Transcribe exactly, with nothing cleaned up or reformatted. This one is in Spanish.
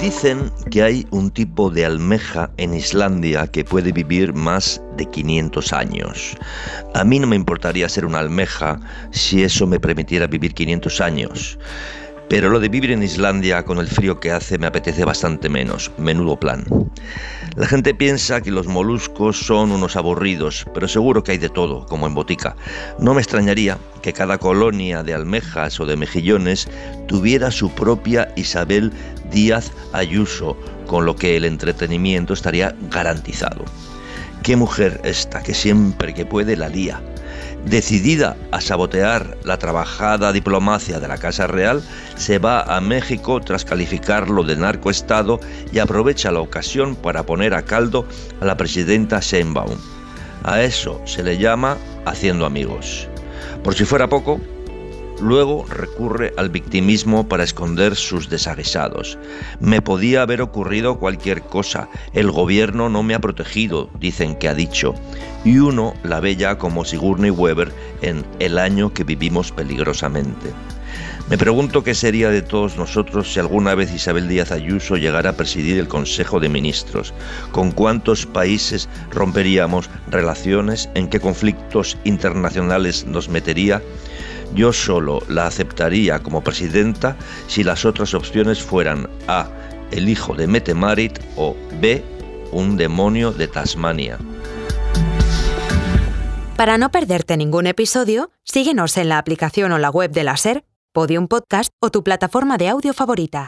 Dicen que hay un tipo de almeja en Islandia que puede vivir más de quinientos años. A mí no me importaría ser una almeja si eso me permitiera vivir quinientos años. Pero lo de vivir en Islandia con el frío que hace me apetece bastante menos. Menudo plan. La gente piensa que los moluscos son unos aburridos, pero seguro que hay de todo, como en botica. No me extrañaría que cada colonia de almejas o de mejillones tuviera su propia Isabel Díaz Ayuso, con lo que el entretenimiento estaría garantizado. Qué mujer esta, que siempre que puede la lía. Decidida a sabotear la trabajada diplomacia de la Casa Real, se va a México tras calificarlo de narcoestado y aprovecha la ocasión para poner a caldo a la presidenta Sheinbaum. A eso se le llama haciendo amigos. Por si fuera poco, luego recurre al victimismo para esconder sus desaguisados. Me podía haber ocurrido cualquier cosa. El gobierno no me ha protegido, dicen que ha dicho. Y uno la ve ya como Sigourney Weaver en El año que vivimos peligrosamente. Me pregunto qué sería de todos nosotros si alguna vez Isabel Díaz Ayuso llegara a presidir el Consejo de Ministros. ¿Con cuántos países romperíamos relaciones? ¿En qué conflictos internacionales nos metería? Yo solo la aceptaría como presidenta si las otras opciones fueran A, el hijo de Mette Marit, o B, un demonio de Tasmania. Para no perderte ningún episodio, síguenos en la aplicación o la web de la SER, Podium Podcast o tu plataforma de audio favorita.